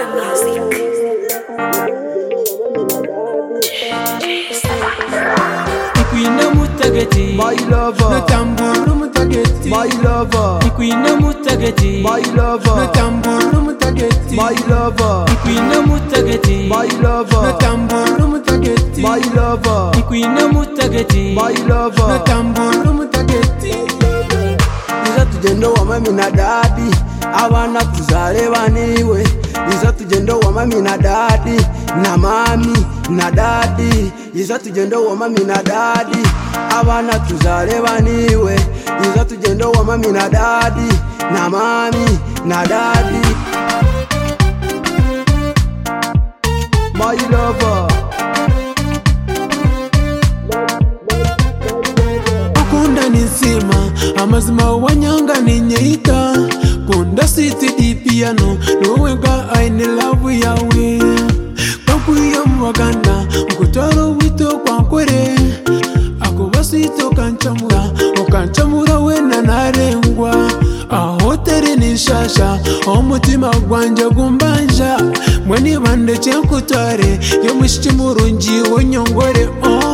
Better music. Ikwina mutageti, my lover. natamburu mutageti, My lover. ikwina mutageti, My lover. natamburu mutageti, My lover. ikwina mutageti, My lover. natamburu mutageti, My lover. ikwina mutageti, My lover. natamburu mutageti. Iza tugendo wa mami na dadi, abana tuzareba niwe. Iza tugendo wa mami na dadi, na mami na dadi. Iza tugendo wa mami na dadi, abana tuzareba niwe. Iza tugendo wa mami na dadi, na mami na dadi. My lover. Kunda nisima amazima wanyanga ninyeita kunda city di piano nuwega I love yawe kwakuya mwaganda mkutaro wito kwankore ako basito kanchamura wena narengwa aho tere nishasha omutima gwanje gumbanja mweni bande chenkutare yo mushiki murungi wonyongore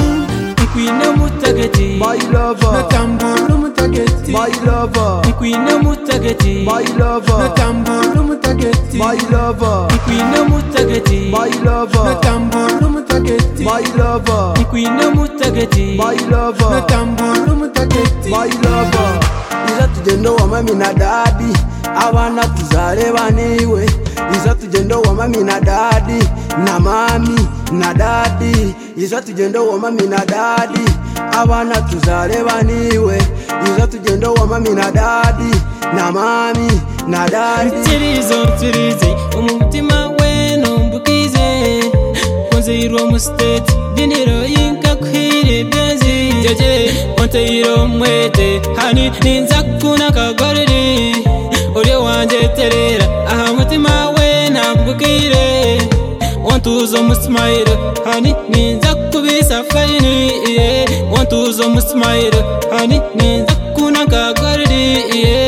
ikwina mutageti, My lover. natamburu mutageti, My lover. ikwina mutageti, My lover. natamburu mutageti, My lover. ikwina mutageti, My lover. natamburu mutageti, My lover. ikwina mutageti, My lover. natamburu mutageti. My lover. Iza tugendo wa mami na dadi, abana tuzareba niwe. Iza tugendo wa mami na dadi, na mami na dadi. Iza tugendo wa mami na dadi, abana tuzareba niwe. Iza tugendo wa mami na dadi, na mami na dadi. Tirize umutima we numbukize konzeiro mu state dinero yinka kwire bezi jeje onteiro mwete hani ninza kuna kagoriri uri wanje terera aha mutima we nambukire ontuzo mu smile hani ninza kubisa faini ontuzo mu smile hani ninza kuna kagoriri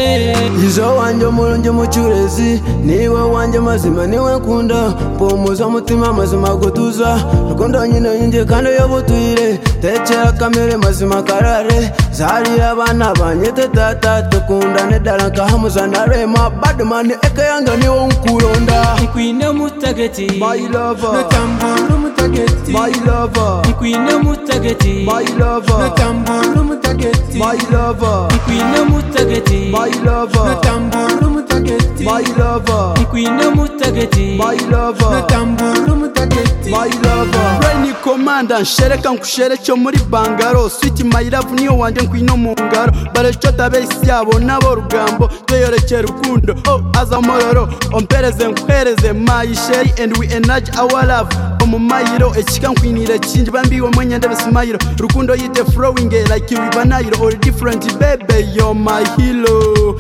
Izo wanje mulungi muchurezi, niwe wanje mazima niwe nkunda. Mpumuza mutima mazima gutuza, rukundo nyine yinje kandi yobutwire. Tekera kamere mazima karare, zari abana banyete tata. Tukundane dala nkahamuza ndarema, badman eke yanga niwe nkuronda. ikwina mutageti, My lover. natamburu mutageti, My lover. ikwina mutageti, My lover. natamburu mutageti, My lover. ikwina mutageti, My lover. natamburu mutageti, My lover. ikwina mutageti, My lover. natamburu mutageti. My lover. Rainy Commander nshereka nkushereke muri Bangaro. Sweet my love niyo wanje nkwino mu ngaro. Barechota besi yabo nabo rugambo, tweyorekera urukundo aza mororo. Ompereze nkwereze my sherry and we enlarge our love. Omumayiro ekika nkwinire kinji bambiwe mwenye ndebe smile. Rukundo yite flowing like river Nile or different baby you're my hero.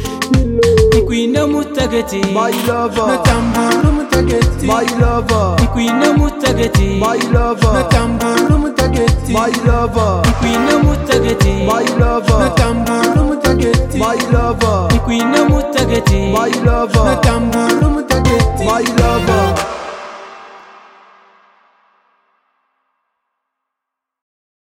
ikwina mutageti, My lover. natamburu mutageti, My lover. ikwina mutageti, My lover. natamburu mutageti, My lover. ikwina mutageti,